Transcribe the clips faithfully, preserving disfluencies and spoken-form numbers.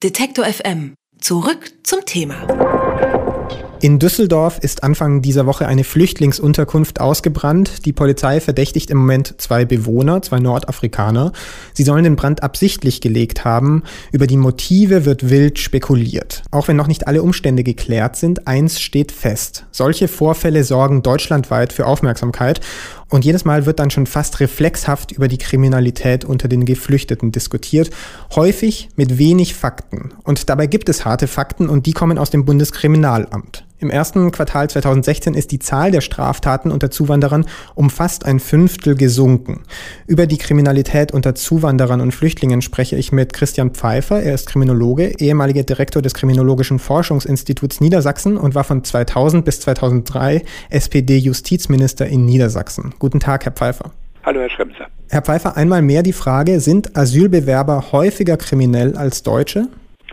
Detektor F M. Zurück zum Thema. In Düsseldorf ist Anfang dieser Woche eine Flüchtlingsunterkunft ausgebrannt. Die Polizei verdächtigt im Moment zwei Bewohner, zwei Nordafrikaner. Sie sollen den Brand absichtlich gelegt haben. Über die Motive wird wild spekuliert. Auch wenn noch nicht alle Umstände geklärt sind, eins steht fest: Solche Vorfälle sorgen deutschlandweit für Aufmerksamkeit. Und jedes Mal wird dann schon fast reflexhaft über die Kriminalität unter den Geflüchteten diskutiert, häufig mit wenig Fakten. Und dabei gibt es harte Fakten und die kommen aus dem Bundeskriminalamt. Im ersten Quartal zweitausendsechzehn ist die Zahl der Straftaten unter Zuwanderern um fast ein Fünftel gesunken. Über die Kriminalität unter Zuwanderern und Flüchtlingen spreche ich mit Christian Pfeiffer. Er ist Kriminologe, ehemaliger Direktor des Kriminologischen Forschungsinstituts Niedersachsen und war von zweitausend bis zweitausenddrei S P D-Justizminister in Niedersachsen. Guten Tag, Herr Pfeiffer. Hallo, Herr Schremser. Herr Pfeiffer, einmal mehr die Frage: Sind Asylbewerber häufiger kriminell als Deutsche?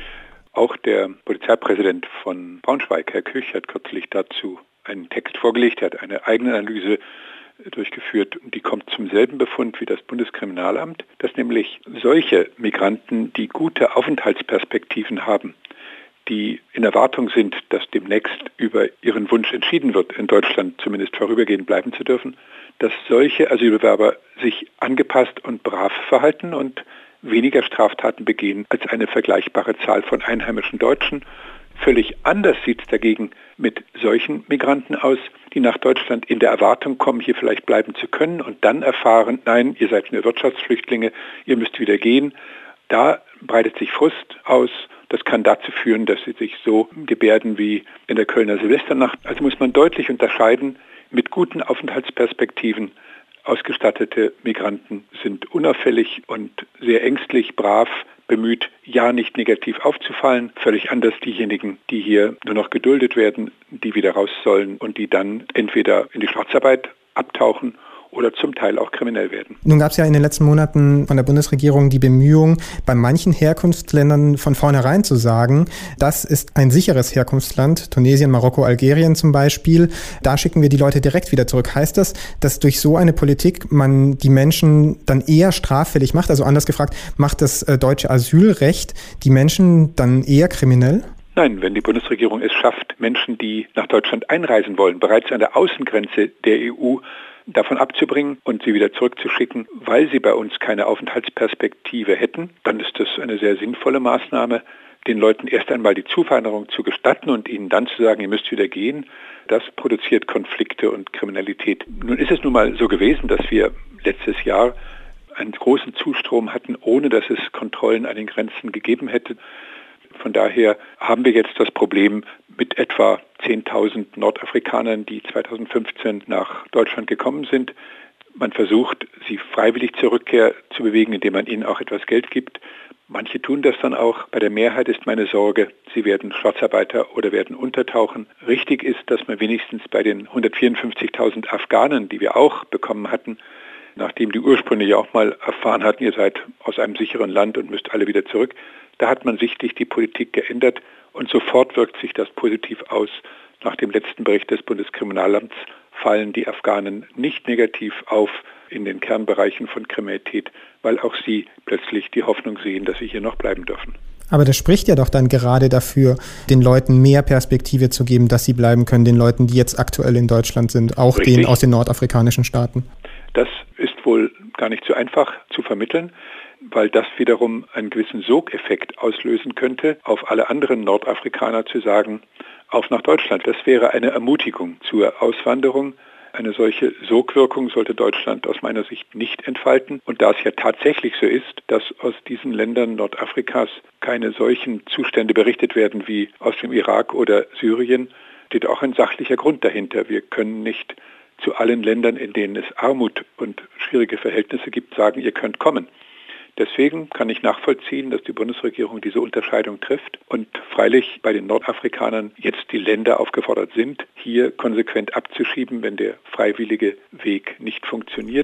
Auch der Polizeipräsident von Braunschweig, Herr Küch, hat kürzlich dazu einen Text vorgelegt. Er hat eine eigene Analyse durchgeführt und die kommt zum selben Befund wie das Bundeskriminalamt, dass nämlich solche Migranten, die gute Aufenthaltsperspektiven haben, die in Erwartung sind, dass demnächst über ihren Wunsch entschieden wird, in Deutschland zumindest vorübergehend bleiben zu dürfen, dass solche Asylbewerber sich angepasst und brav verhalten und weniger Straftaten begehen als eine vergleichbare Zahl von einheimischen Deutschen. Völlig anders sieht es dagegen mit solchen Migranten aus, die nach Deutschland in der Erwartung kommen, hier vielleicht bleiben zu können und dann erfahren, nein, ihr seid nur Wirtschaftsflüchtlinge, ihr müsst wieder gehen. Da breitet sich Frust aus. Das kann dazu führen, dass sie sich so gebärden wie in der Kölner Silvesternacht. Also muss man deutlich unterscheiden: Mit guten Aufenthaltsperspektiven ausgestattete Migranten sind unauffällig und sehr ängstlich, brav, bemüht, ja nicht negativ aufzufallen. Völlig anders diejenigen, die hier nur noch geduldet werden, die wieder raus sollen und die dann entweder in die Schwarzarbeit abtauchen oder zum Teil auch kriminell werden. Nun gab es ja in den letzten Monaten von der Bundesregierung die Bemühung, bei manchen Herkunftsländern von vornherein zu sagen, das ist ein sicheres Herkunftsland, Tunesien, Marokko, Algerien zum Beispiel, da schicken wir die Leute direkt wieder zurück. Heißt das, dass durch so eine Politik man die Menschen dann eher straffällig macht? Also anders gefragt, macht das äh, deutsche Asylrecht die Menschen dann eher kriminell? Nein, wenn die Bundesregierung es schafft, Menschen, die nach Deutschland einreisen wollen, bereits an der Außengrenze der E U davon abzubringen und sie wieder zurückzuschicken, weil sie bei uns keine Aufenthaltsperspektive hätten, dann ist das eine sehr sinnvolle Maßnahme, den Leuten erst einmal die Zuwanderung zu gestatten und ihnen dann zu sagen, ihr müsst wieder gehen. Das produziert Konflikte und Kriminalität. Nun ist es nun mal so gewesen, dass wir letztes Jahr einen großen Zustrom hatten, ohne dass es Kontrollen an den Grenzen gegeben hätte. Von daher haben wir jetzt das Problem mit etwa zehntausend Nordafrikanern, die zweitausendfünfzehn nach Deutschland gekommen sind. Man versucht, sie freiwillig zur Rückkehr zu bewegen, indem man ihnen auch etwas Geld gibt. Manche tun das dann auch. Bei der Mehrheit ist meine Sorge, sie werden Schwarzarbeiter oder werden untertauchen. Richtig ist, dass man wenigstens bei den hundertvierundfünfzigtausend Afghanen, die wir auch bekommen hatten, nachdem die ursprünglich ja auch mal erfahren hatten, ihr seid aus einem sicheren Land und müsst alle wieder zurück, da hat man sichtlich die Politik geändert und sofort wirkt sich das positiv aus. Nach dem letzten Bericht des Bundeskriminalamts fallen die Afghanen nicht negativ auf in den Kernbereichen von Kriminalität, weil auch sie plötzlich die Hoffnung sehen, dass sie hier noch bleiben dürfen. Aber das spricht ja doch dann gerade dafür, den Leuten mehr Perspektive zu geben, dass sie bleiben können, den Leuten, die jetzt aktuell in Deutschland sind, auch Richtig. denen aus den nordafrikanischen Staaten. Das ist wohl gar nicht so einfach zu vermitteln, weil das wiederum einen gewissen Sogeffekt auslösen könnte, auf alle anderen Nordafrikaner zu sagen, auf nach Deutschland. Das wäre eine Ermutigung zur Auswanderung. Eine solche Sogwirkung sollte Deutschland aus meiner Sicht nicht entfalten. Und da es ja tatsächlich so ist, dass aus diesen Ländern Nordafrikas keine solchen Zustände berichtet werden wie aus dem Irak oder Syrien, steht auch ein sachlicher Grund dahinter. Wir können nicht zu allen Ländern, in denen es Armut und schwierige Verhältnisse gibt, sagen, ihr könnt kommen. Deswegen kann ich nachvollziehen, dass die Bundesregierung diese Unterscheidung trifft und freilich bei den Nordafrikanern jetzt die Länder aufgefordert sind, hier konsequent abzuschieben, wenn der freiwillige Weg nicht funktioniert.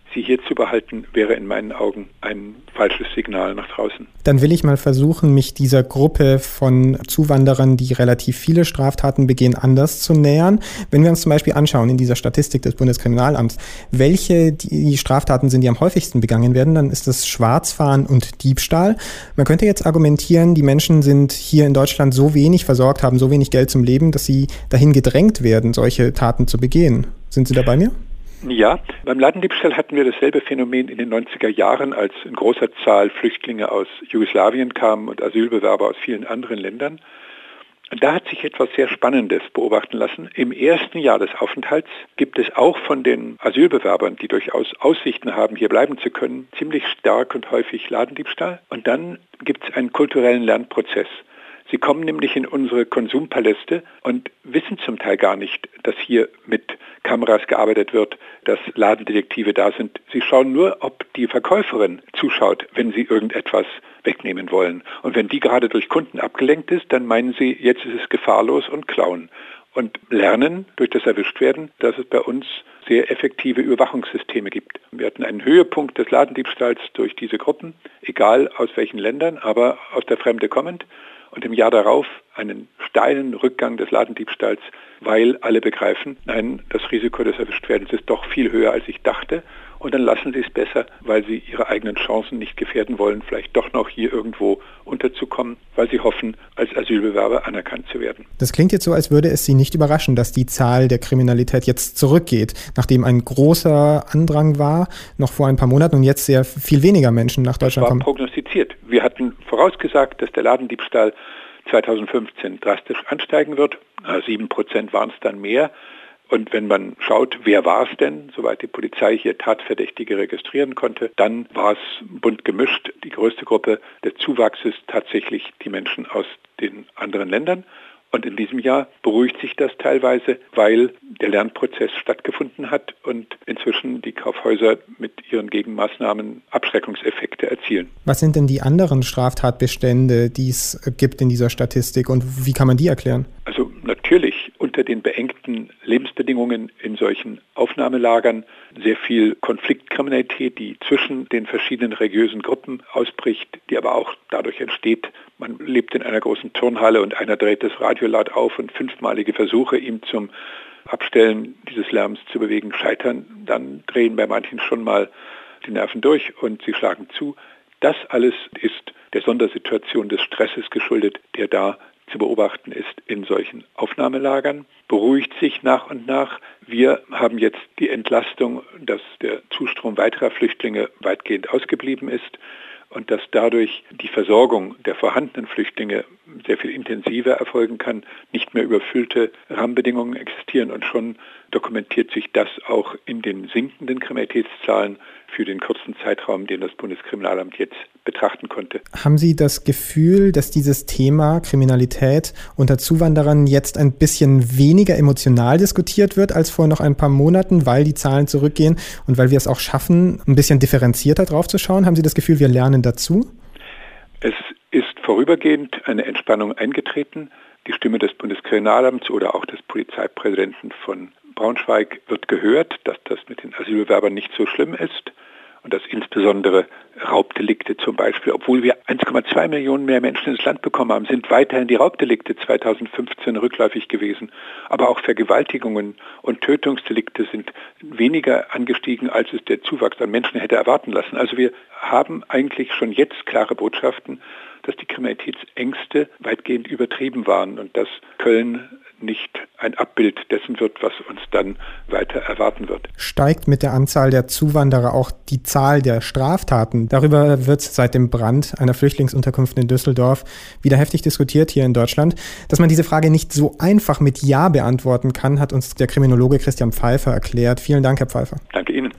sie hier zu behalten, wäre in meinen Augen ein falsches Signal nach draußen. Dann will ich mal versuchen, mich dieser Gruppe von Zuwanderern, die relativ viele Straftaten begehen, anders zu nähern. Wenn wir uns zum Beispiel anschauen in dieser Statistik des Bundeskriminalamts, welche die Straftaten sind, die am häufigsten begangen werden, dann ist das Schwarzfahren und Diebstahl. Man könnte jetzt argumentieren, die Menschen sind hier in Deutschland so wenig versorgt, haben so wenig Geld zum Leben, dass sie dahin gedrängt werden, solche Taten zu begehen. Sind Sie da bei mir? Ja, beim Ladendiebstahl hatten wir dasselbe Phänomen in den neunziger Jahren, als in großer Zahl Flüchtlinge aus Jugoslawien kamen und Asylbewerber aus vielen anderen Ländern. Und da hat sich etwas sehr Spannendes beobachten lassen. Im ersten Jahr des Aufenthalts gibt es auch von den Asylbewerbern, die durchaus Aussichten haben, hier bleiben zu können, ziemlich stark und häufig Ladendiebstahl. Und dann gibt es einen kulturellen Lernprozess. Sie kommen nämlich in unsere Konsumpaläste und wissen zum Teil gar nicht, dass hier mit Kameras gearbeitet wird, dass Ladendetektive da sind. Sie schauen nur, ob die Verkäuferin zuschaut, wenn sie irgendetwas wegnehmen wollen. Und wenn die gerade durch Kunden abgelenkt ist, dann meinen sie, jetzt ist es gefahrlos und klauen. Und lernen durch das Erwischtwerden, dass es bei uns sehr effektive Überwachungssysteme gibt. Wir hatten einen Höhepunkt des Ladendiebstahls durch diese Gruppen, egal aus welchen Ländern, aber aus der Fremde kommend. Und im Jahr darauf einen steilen Rückgang des Ladendiebstahls, weil alle begreifen, nein, das Risiko des Erwischtwerdens ist doch viel höher, als ich dachte. Und dann lassen sie es besser, weil sie ihre eigenen Chancen nicht gefährden wollen, vielleicht doch noch hier irgendwo unterzukommen, weil sie hoffen, als Asylbewerber anerkannt zu werden. Das klingt jetzt so, als würde es Sie nicht überraschen, dass die Zahl der Kriminalität jetzt zurückgeht, nachdem ein großer Andrang war, noch vor ein paar Monaten und jetzt sehr viel weniger Menschen nach Deutschland kommen. Das war prognostiziert. Wir hatten vorausgesagt, dass der Ladendiebstahl zweitausendfünfzehn drastisch ansteigen wird. Sieben Prozent waren es dann mehr. Und wenn man schaut, wer war es denn, soweit die Polizei hier Tatverdächtige registrieren konnte, dann war es bunt gemischt. Die größte Gruppe des Zuwachses tatsächlich die Menschen aus den anderen Ländern. Und in diesem Jahr beruhigt sich das teilweise, weil der Lernprozess stattgefunden hat und inzwischen die Kaufhäuser mit ihren Gegenmaßnahmen Abschreckungseffekte erzielen. Was sind denn die anderen Straftatbestände, die es gibt in dieser Statistik und wie kann man die erklären? Also natürlich unter den beengten Lebensbedingungen in solchen Aufnahmelagern sehr viel Konfliktkriminalität, die zwischen den verschiedenen religiösen Gruppen ausbricht, die aber auch dadurch entsteht, man lebt in einer großen Turnhalle und einer dreht das Radio laut auf und fünfmalige Versuche, ihm zum Abstellen dieses Lärms zu bewegen, scheitern. Dann drehen bei manchen schon mal die Nerven durch und sie schlagen zu. Das alles ist der Sondersituation des Stresses geschuldet, der da zu beobachten ist in solchen Aufnahmelagern. Beruhigt sich nach und nach. Wir haben jetzt die Entlastung, dass der Zustrom weiterer Flüchtlinge weitgehend ausgeblieben ist und dass dadurch die Versorgung der vorhandenen Flüchtlinge sehr viel intensiver erfolgen kann, nicht mehr überfüllte Rahmenbedingungen existieren und schon dokumentiert sich das auch in den sinkenden Kriminalitätszahlen für den kurzen Zeitraum, den das Bundeskriminalamt jetzt betrachten konnte. Haben Sie das Gefühl, dass dieses Thema Kriminalität unter Zuwanderern jetzt ein bisschen weniger emotional diskutiert wird als vor noch ein paar Monaten, weil die Zahlen zurückgehen und weil wir es auch schaffen, ein bisschen differenzierter drauf zu schauen? Haben Sie das Gefühl, wir lernen dazu? Es ist vorübergehend eine Entspannung eingetreten. Die Stimme des Bundeskriminalamts oder auch des Polizeipräsidenten von Braunschweig wird gehört, dass das mit den Asylbewerbern nicht so schlimm ist und dass insbesondere Raubdelikte zum Beispiel, obwohl wir eins Komma zwei Millionen mehr Menschen ins Land bekommen haben, sind weiterhin die Raubdelikte zweitausendfünfzehn rückläufig gewesen. Aber auch Vergewaltigungen und Tötungsdelikte sind weniger angestiegen, als es der Zuwachs an Menschen hätte erwarten lassen. Also wir haben eigentlich schon jetzt klare Botschaften, dass die Kriminalitätsängste weitgehend übertrieben waren und dass Köln nicht ein Abbild dessen wird, was uns dann weiter erwarten wird. Steigt mit der Anzahl der Zuwanderer auch die Zahl der Straftaten? Darüber wird seit dem Brand einer Flüchtlingsunterkunft in Düsseldorf wieder heftig diskutiert hier in Deutschland. Dass man diese Frage nicht so einfach mit Ja beantworten kann, hat uns der Kriminologe Christian Pfeiffer erklärt. Vielen Dank, Herr Pfeiffer. Danke Ihnen.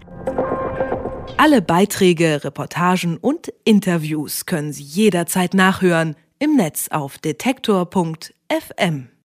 Alle Beiträge, Reportagen und Interviews können Sie jederzeit nachhören im Netz auf detektor punkt f m.